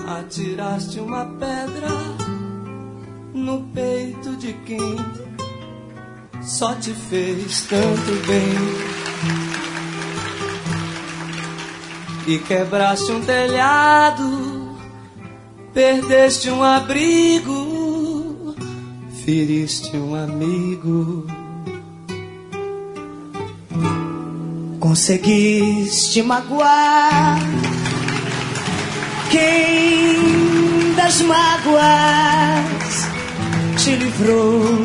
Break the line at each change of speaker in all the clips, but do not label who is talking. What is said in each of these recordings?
Atiraste uma pedra no peito de quem só te fez tanto bem. E quebraste um telhado, perdeste um abrigo, feriste um amigo.
Conseguiste magoar quem das mágoas te livrou.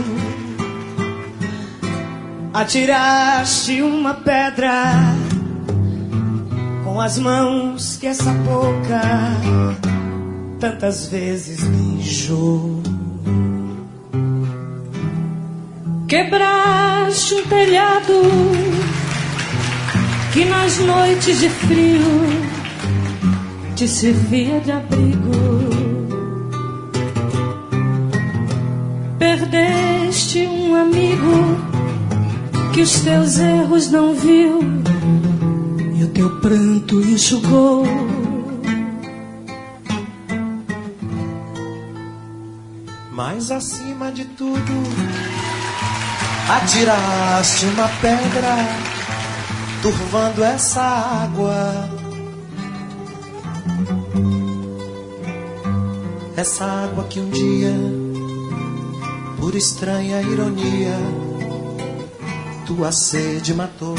Atiraste uma pedra com as mãos que essa boca tantas vezes beijou.
Quebraste um telhado que nas noites de frio te servia de abrigo. Perdeste um amigo que os teus erros não viu e o teu pranto enxugou.
Mas acima de tudo, atiraste uma pedra, turvando essa água. Essa água que um dia, por estranha ironia, tua sede matou.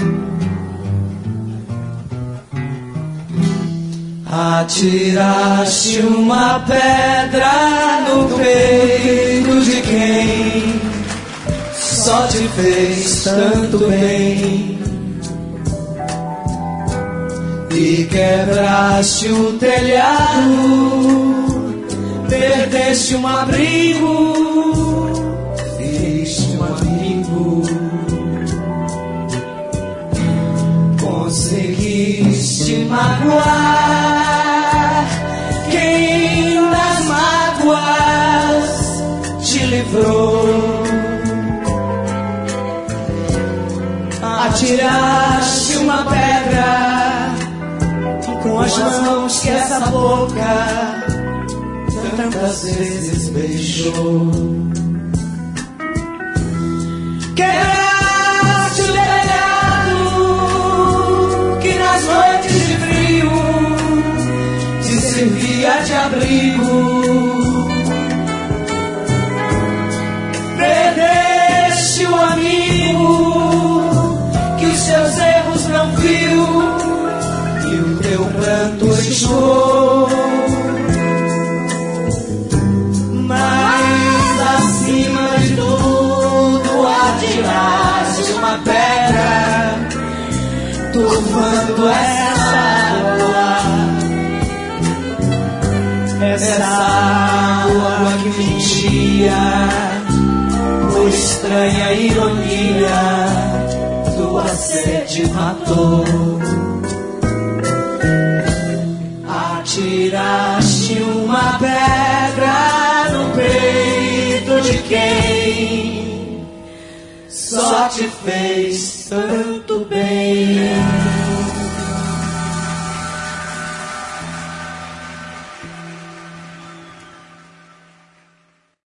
Atiraste uma pedra no peito de quem só te fez tanto bem. E quebraste um telhado, perdeste um abrigo, feriste um amigo. Conseguiste magoar quem das mágoas te livrou. Atiraste uma pedra com as mãos que essa boca tantas vezes beijou. Quebraste o telhado que nas noites de frio te servia de abrigo. Perdeste um amigo que os seus erros não viu e o teu pranto enxugou. Mas acima de tudo atiraste uma pedra, turvando essa água. Essa água que um dia, por estranha ironia, tua sede matou. Atiraste uma pedra no peito de quem só te fez tanto bem.